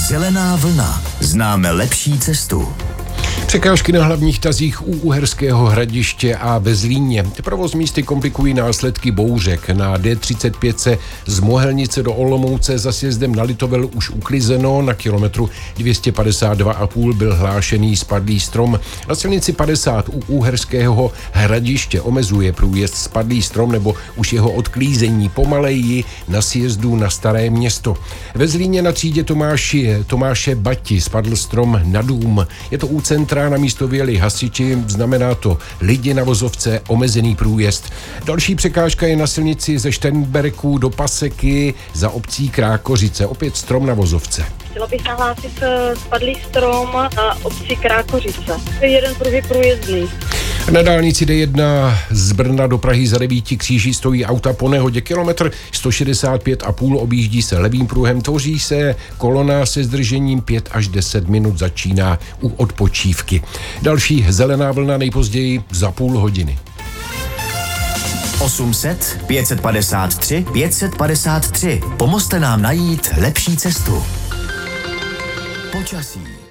Zelená vlna. Známe lepší cestu. Překážky na hlavních tazích u Uherského Hradiště a ve Zlíně. Provoz místy komplikují následky bouřek. Na D35 se z Mohelnice do Olomouce za sjezdem na Litovel už uklizeno. Na kilometru 252,5 byl hlášený spadlý strom. Na silnici 50 u Uherského Hradiště omezuje průjezd spadlý strom nebo už jeho odklízení pomaleji na sjezdu na Staré Město. Ve Zlíně na třídě Tomáše Bati spadl strom na dům. Je to u centra, na místo vyjeli hasiči, znamená to lidi na vozovce, omezený průjezd. Další překážka je na silnici ze Šternberku do Paseky za obcí Krákořice. Opět strom na vozovce. Chtěla bych nahlásit spadlý strom na obci Krákořice. Jeden pruh je průjezdný. Na dálnici D1 z Brna do Prahy za 9 kříží stojí auta po nehodě. Kilometr 165,5 objíždí se levým pruhem, tvoří se kolona se zdržením 5 až 10 minut, začíná u odpočívky. Další zelená vlna nejpozději za půl hodiny. 800 553 553. Pomozte nám najít lepší cestu. Počasí.